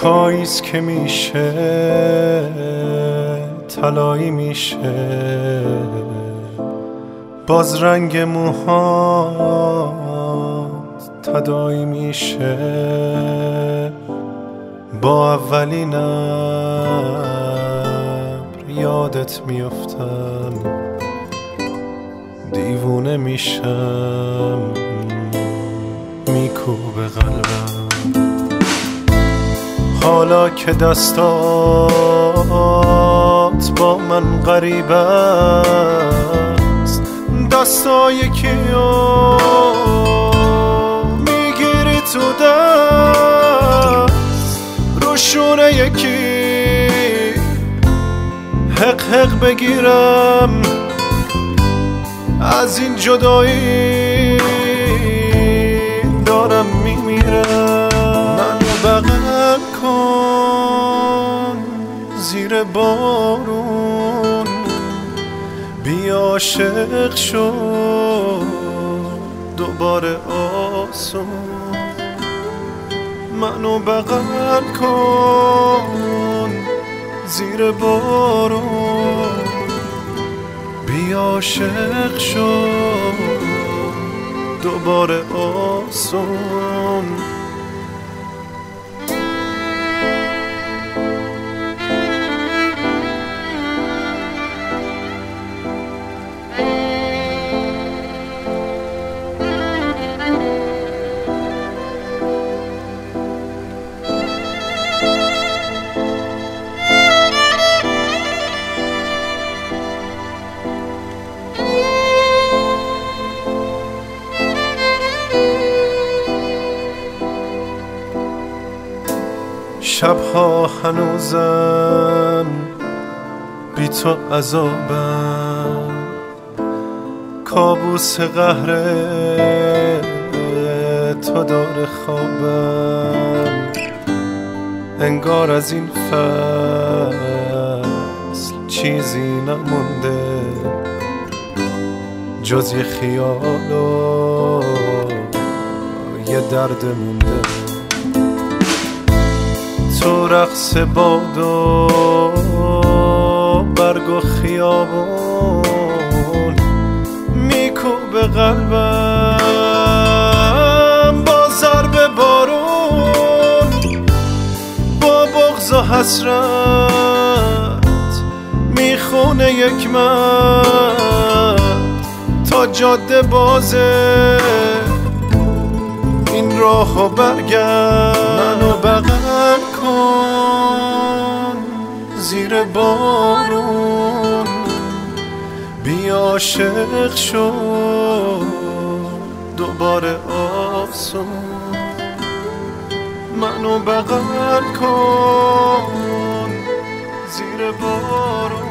پاییز که میشه طلایی میشه، باز رنگ موهات تداعی میشه. با اولین ابر یادت میافتم، دیوونه میشم، میکوبه قلبم. حالا که دستات با من غریب است، دستای کیو میگیری تو دست، روشونه یکی حق حق بگیرم از این جدایی دارم میمیرم. منو بغل کن زیر بارون، بیا عاشق شو دوباره آسون. منو بغل کن زیر بارون، بیا عاشق شو دوباره آسون. شبها هنوزم بی تو عذابم، کابوس قهر تو داره خوابم. انگار از این فصل چیزی نمونده جز یه خیال و یه درد مونده. تو رقص باد و برگ و خیابون میکوبه قلبم با ضرب بارون. با بغض و حسرت میخونه یک مرد تا جاده بازه این راهو برگرد. منو بغل کن زیر بارون، بیا عاشق شو دوباره آسون. منو بغل کن زیر بارون.